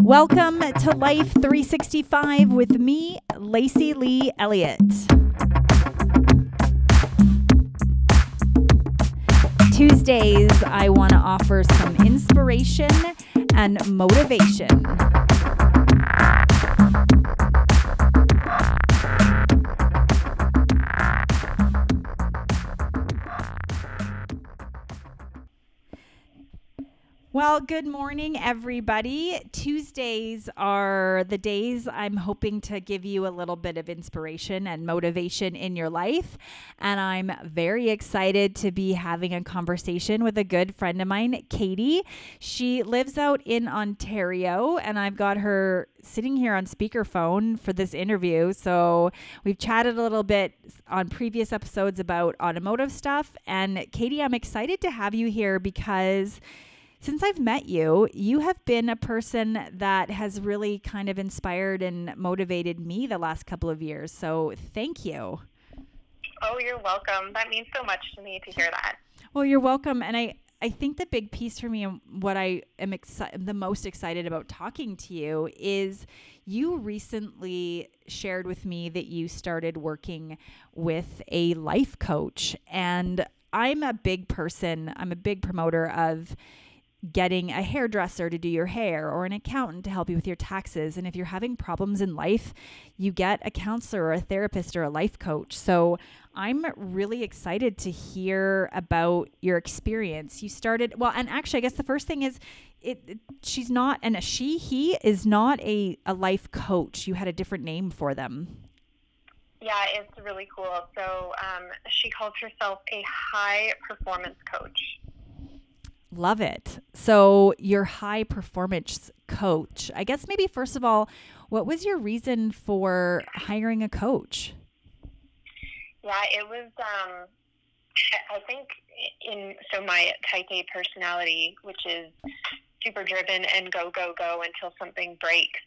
Welcome to Life 365 with me, Lacey Lee Elliott. Tuesdays, I want to offer some inspiration and motivation. Well, good morning, everybody. Tuesdays are the days I'm hoping to give you a little bit of inspiration and motivation in your life. And I'm very excited to be having a conversation with a good friend of mine, Katie. She lives out in Ontario, and I've got her sitting here on speakerphone for this interview. So we've chatted a little bit on previous episodes about automotive stuff. And Katie, I'm excited to have you here because since I've met you, you have been a person that has really kind of inspired and motivated me the last couple of years. So thank you. Oh, you're welcome. That means so much to me to hear that. Well, you're welcome. And I think the big piece for me and what I am the most excited about talking to you is you recently shared with me that you started working with a life coach. And I'm a big promoter of getting a hairdresser to do your hair or an accountant to help you with your taxes. And if you're having problems in life, you get a counselor or a therapist or a life coach. So I'm really excited to hear about your experience. You started, well, and actually, I guess the first thing is he is not a life coach. You had a different name for them. Yeah, it's really cool. So she calls herself a high performance coach. Love it. So your high performance coach, I guess maybe first of all, what was your reason for hiring a coach? Yeah, it was, I think my type A personality, which is super driven and go until something breaks.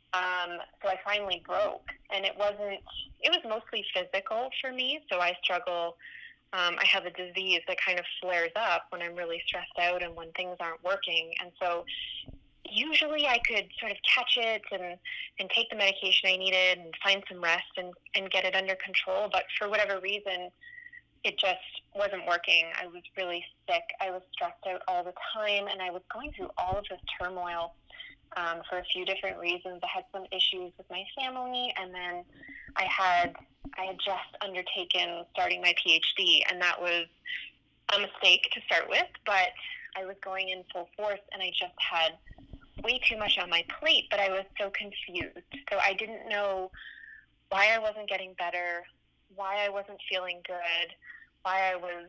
So I finally broke, and it was mostly physical for me. So I struggle. I have a disease that kind of flares up when I'm really stressed out and when things aren't working. And so usually I could sort of catch it and take the medication I needed and find some rest and get it under control. But for whatever reason, it just wasn't working. I was really sick. I was stressed out all the time, and I was going through all of this turmoil for a few different reasons. I had some issues with my family, and then I had just undertaken starting my PhD, and that was a mistake to start with, but I was going in full force, and I just had way too much on my plate, but I was so confused. So I didn't know why I wasn't getting better, why I wasn't feeling good, why I was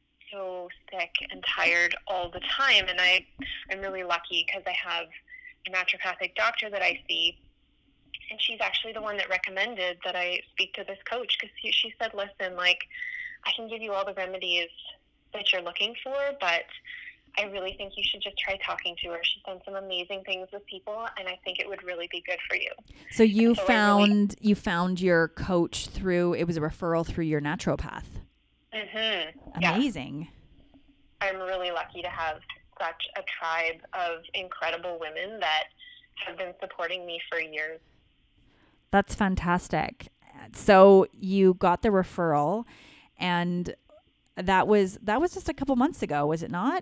so sick and tired all the time. And I'm really lucky because I have a naturopathic doctor that I see, and she's actually the one that recommended that I speak to this coach, because she said, listen, like, I can give you all the remedies that you're looking for, but I really think you should just try talking to her. She's done some amazing things with people, and I think it would really be good for you. So you found your coach it was a referral through your naturopath. Mm-hmm. Amazing. Yeah. I'm really lucky to have such a tribe of incredible women that have been supporting me for years. That's fantastic. So you got the referral, and that was just a couple months ago, was it not?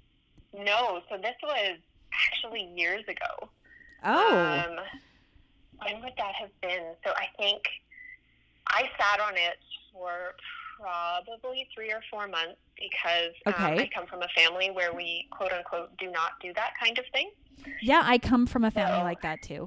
No, so this was actually years ago. Oh. When would that have been? So I think I sat on it for probably 3 or 4 months because I come from a family where we, quote unquote, do not do that kind of thing. Yeah, I come from a family like that too.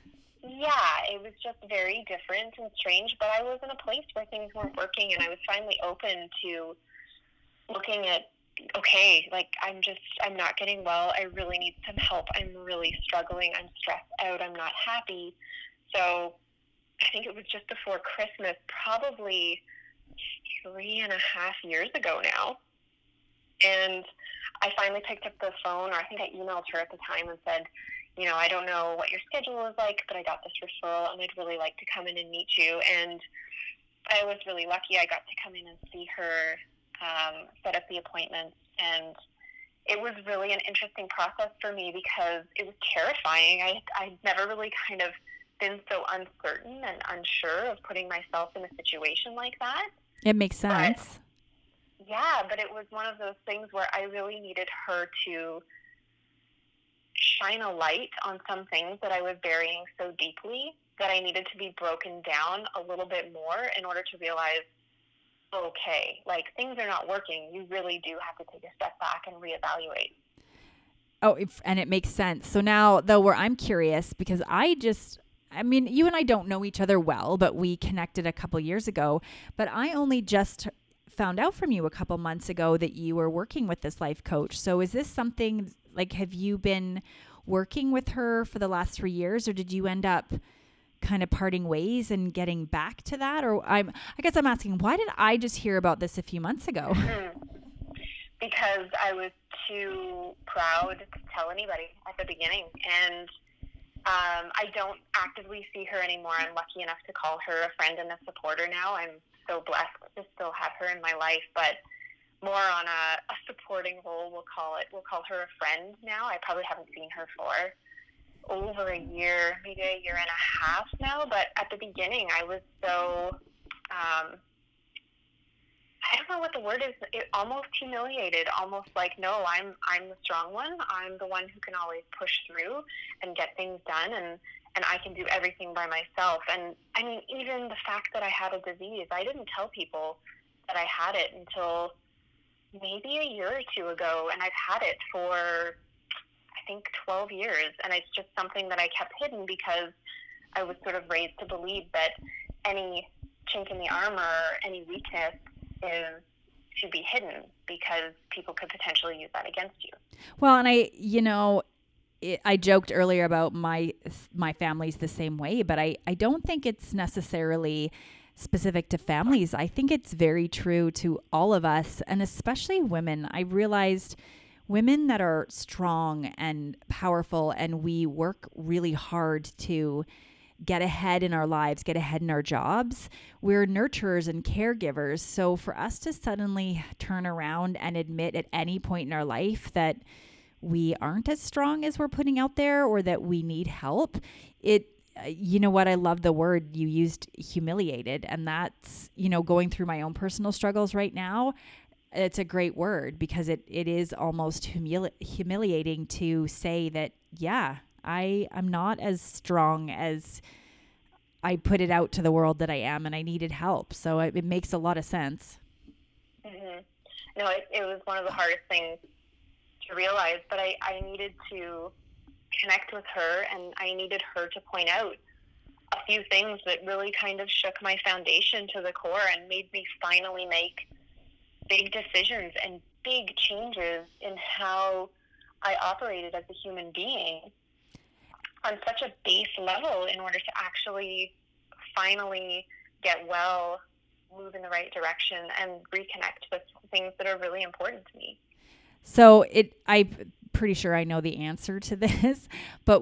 Yeah, it was just very different and strange, but I was in a place where things weren't working, and I was finally open to looking at, okay, like, I'm not getting well. I really need some help. I'm really struggling. I'm stressed out. I'm not happy. So I think it was just before Christmas, probably 3.5 years ago now. And I finally picked up the phone, or I think I emailed her at the time and said, I don't know what your schedule is like, but I got this referral, and I'd really like to come in and meet you. And I was really lucky. I got to come in and see her, set up the appointments, and it was really an interesting process for me because it was terrifying. I'd never really kind of been so uncertain and unsure of putting myself in a situation like that. It makes sense. But it was one of those things where I really needed her to shine a light on some things that I was burying so deeply that I needed to be broken down a little bit more in order to realize, okay, like things are not working. You really do have to take a step back and reevaluate. Oh, and it makes sense. So now, though, where I'm curious, because you and I don't know each other well, but we connected a couple years ago. But I only just found out from you a couple months ago that you were working with this life coach. So is this something, like, have you been working with her for the last 3 years, or did you end up kind of parting ways and getting back to that? Or I guess I'm asking, why did I just hear about this a few months ago? Because I was too proud to tell anybody at the beginning. And I don't actively see her anymore. I'm lucky enough to call her a friend and a supporter now. I'm so blessed to still have her in my life, but more on a supporting role, we'll call it. We'll call her a friend now. I probably haven't seen her for over a year, maybe a year and a half now, but at the beginning I was so, I don't know what the word is, almost humiliated, almost like, no, I'm the strong one. I'm the one who can always push through and get things done, and I can do everything by myself. And I mean, even the fact that I had a disease, I didn't tell people that I had it until maybe a year or two ago, and I've had it for, I think, 12 years, and it's just something that I kept hidden because I was sort of raised to believe that any chink in the armor, any weakness is to be hidden because people could potentially use that against you. Well, and I joked earlier about my family's the same way, but I don't think it's necessarily specific to families. I think it's very true to all of us, and especially women. I realized women that are strong and powerful, and we work really hard to get ahead in our lives, get ahead in our jobs, we're nurturers and caregivers. So for us to suddenly turn around and admit at any point in our life that we aren't as strong as we're putting out there, or that we need help, you know what, I love the word you used, humiliated. And that's, going through my own personal struggles right now, it's a great word, because it is almost humiliating to say that, yeah, I'm not as strong as I put it out to the world that I am, and I needed help. So it makes a lot of sense. Mm-hmm. No, it was one of the hardest things to realize, but I needed to connect with her, and I needed her to point out a few things that really kind of shook my foundation to the core and made me finally make big decisions and big changes in how I operated as a human being on such a base level in order to actually finally get well, move in the right direction, and reconnect with things that are really important to me. So I'm pretty sure I know the answer to this, but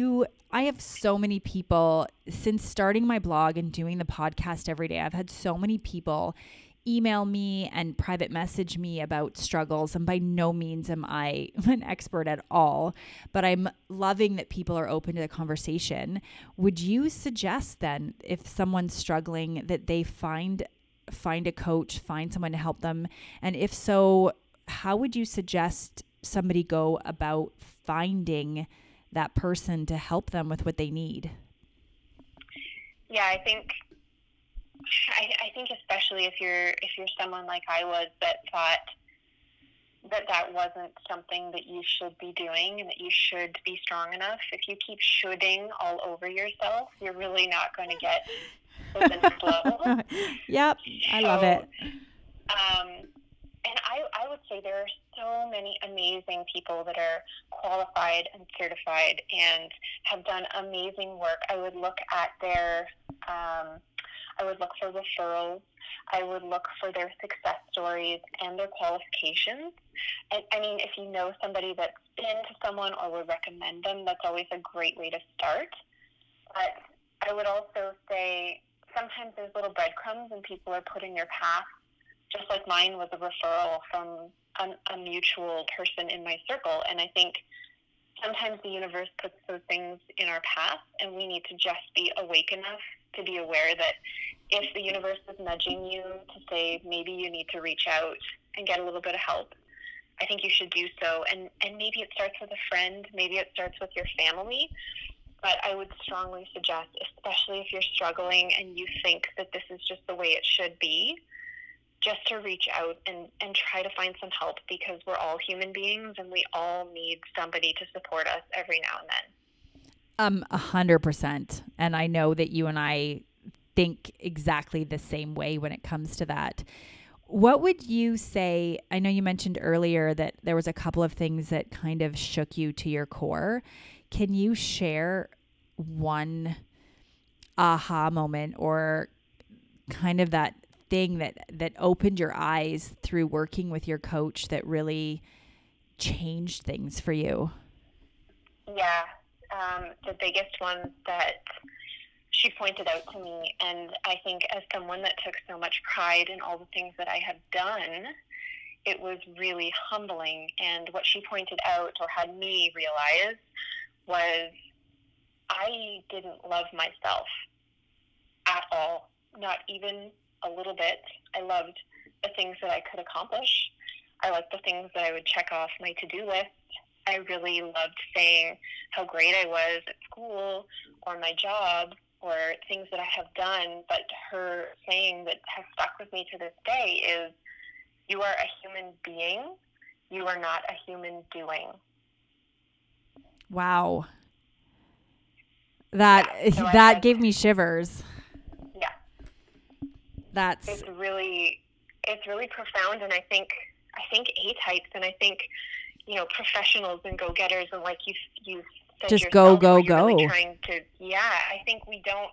I have so many people since starting my blog and doing the podcast every day. I've had so many people email me and private message me about struggles, and by no means am I an expert at all, but I'm loving that people are open to the conversation. Would you suggest then, if someone's struggling, that they find a coach, find someone to help them? And if so, how would you suggest somebody go about finding that person to help them with what they need? Yeah, I think especially if you're someone like I was that thought that wasn't something that you should be doing and that you should be strong enough. If you keep shoulding all over yourself, you're really not going to get to the next level. Yep, I love it. And I would say there are so many amazing people that are qualified and certified and have done amazing work. I would look at I would look for referrals. I would look for their success stories and their qualifications. And I mean, if you know somebody that's been to someone or would recommend them, that's always a great way to start. But I would also say sometimes there's little breadcrumbs and people are put in your path, just like mine was a referral from a mutual person in my circle. And I think sometimes the universe puts those things in our path, and we need to just be awake enough to be aware that if the universe is nudging you to say maybe you need to reach out and get a little bit of help, I think you should do so. And maybe it starts with a friend, maybe it starts with your family, but I would strongly suggest, especially if you're struggling and you think that this is just the way it should be, just to reach out and try to find some help, because we're all human beings and we all need somebody to support us every now and then. 100%. And I know that you and I think exactly the same way when it comes to that. What would you say? I know you mentioned earlier that there was a couple of things that kind of shook you to your core. Can you share one aha moment or kind of that thing that opened your eyes through working with your coach that really changed things for you? Yeah. The biggest one that she pointed out to me, and I think as someone that took so much pride in all the things that I had done, it was really humbling. And what she pointed out, or had me realize, was I didn't love myself at all, not even a little bit. I loved the things that I could accomplish. I liked the things that I would check off my to-do list. I really loved saying how great I was at school or my job or things that I have done. But her saying that has stuck with me to this day is, you are a human being. You are not a human doing. Wow. That gave me shivers. Yeah. It's really profound. And I think A-types, and I think, professionals and go-getters, and like you said, just yourself, go. Really trying to, I think we don't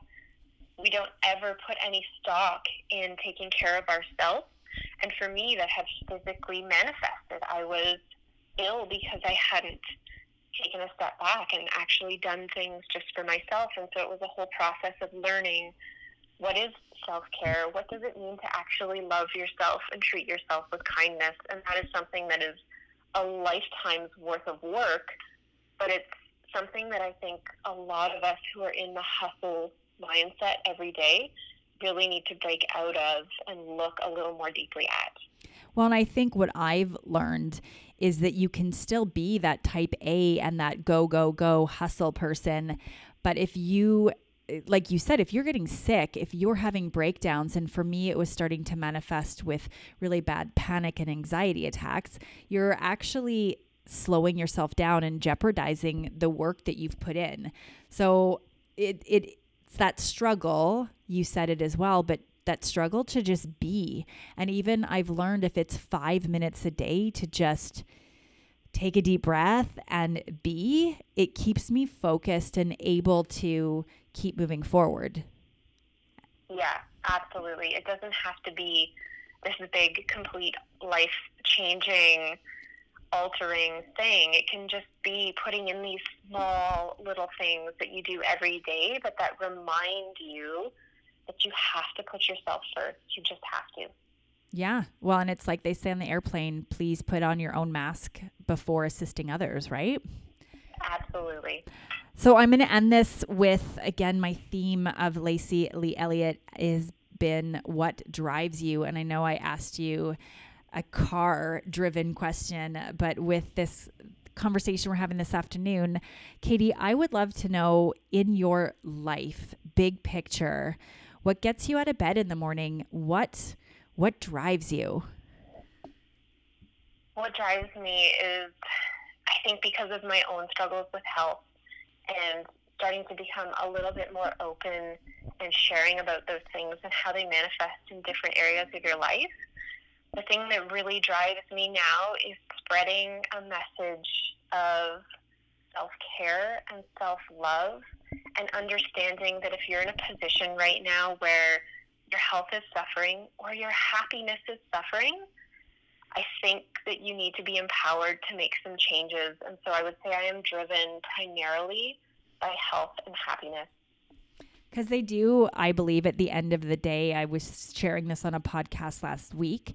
ever put any stock in taking care of ourselves. And for me, that has physically manifested. I was ill because I hadn't taken a step back and actually done things just for myself. And so it was a whole process of learning, what is self-care? What does it mean to actually love yourself and treat yourself with kindness? And that is something that is a lifetime's worth of work, but it's something that I think a lot of us who are in the hustle mindset every day really need to break out of and look a little more deeply at. Well, and I think what I've learned is that you can still be that type A and that go hustle person. But if you, like you said, if you're getting sick, if you're having breakdowns, and for me, it was starting to manifest with really bad panic and anxiety attacks, you're actually slowing yourself down and jeopardizing the work that you've put in. So it's that struggle, you said it as well, but that struggle to just be. And even I've learned, if it's 5 minutes a day to just take a deep breath and be, it keeps me focused and able to keep moving forward. Yeah, absolutely. It doesn't have to be this big, complete, life-changing, altering thing. It can just be putting in these small little things that you do every day, but that remind you that you have to put yourself first. You just have to. Yeah. Well, and it's like they say on the airplane, please put on your own mask before assisting others, right? Absolutely. So I'm going to end this with, again, my theme of Lacey Lee Elliott has been what drives you. And I know I asked you a car-driven question, but with this conversation we're having this afternoon, Katie, I would love to know, in your life, big picture, what gets you out of bed in the morning? What drives you? What drives me is, I think, because of my own struggles with health and starting to become a little bit more open and sharing about those things and how they manifest in different areas of your life. The thing that really drives me now is spreading a message of self-care and self-love, and understanding that if you're in a position right now where your health is suffering or your happiness is suffering, I think that you need to be empowered to make some changes. And so I would say I am driven primarily by health and happiness. Because they do, I believe, at the end of the day, I was sharing this on a podcast last week,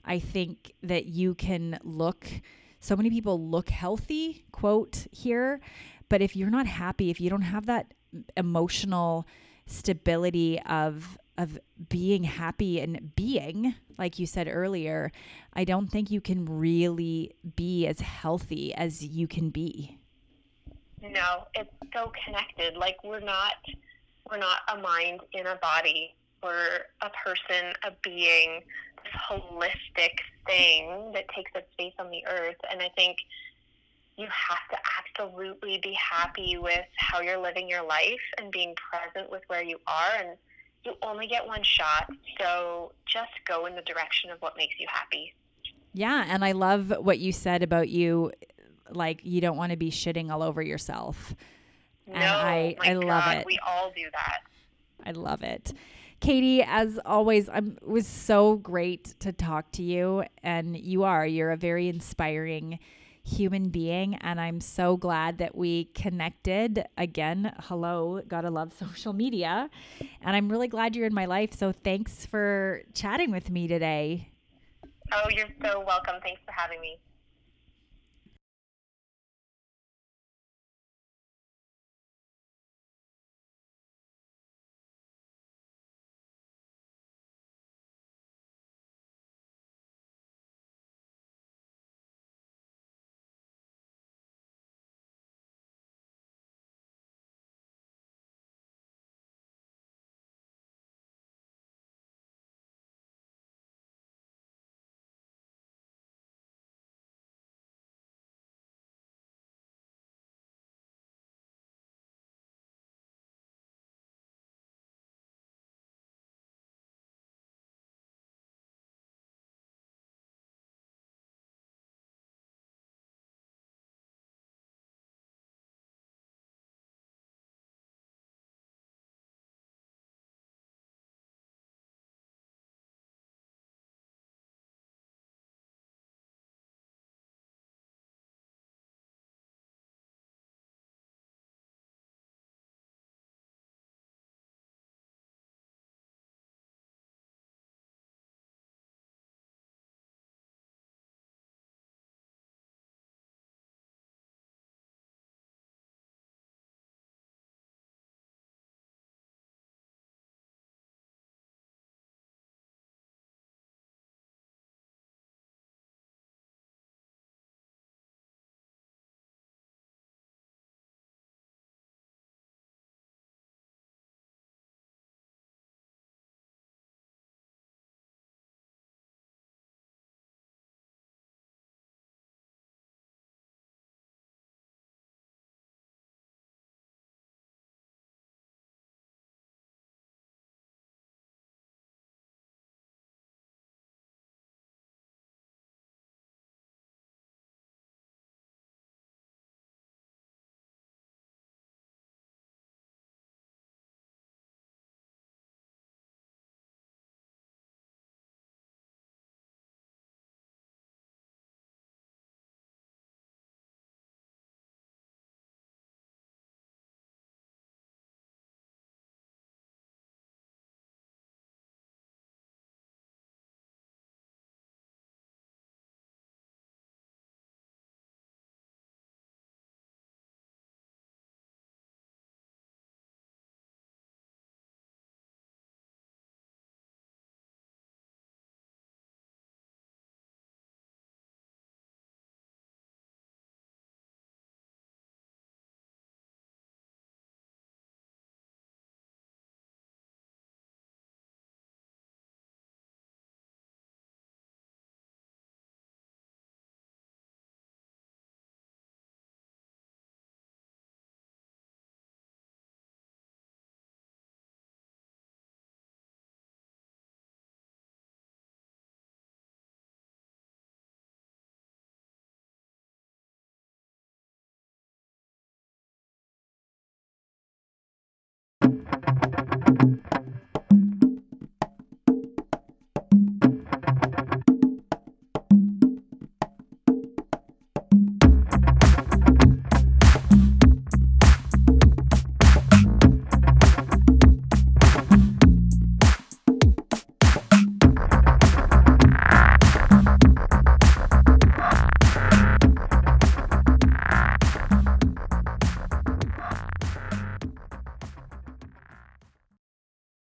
I think that you can so many people look healthy, quote here, but if you're not happy, if you don't have that emotional stability of being happy and being, like you said earlier, I don't think you can really be as healthy as you can be. No, it's so connected. Like we're not a mind in a body. We're a person, a being, this holistic thing that takes up space on the earth. And I think you have to absolutely be happy with how you're living your life and being present with where you are. And you only get one shot. So just go in the direction of what makes you happy. Yeah. And I love what you said about you, like you don't want to be shitting all over yourself. No, and I love God, it. we all do that. I love it. Katie, as always, it was so great to talk to you. And you're a very inspiring human being. And I'm so glad that we connected again. Hello, gotta love social media. And I'm really glad you're in my life. So thanks for chatting with me today. Oh, you're so welcome. Thanks for having me.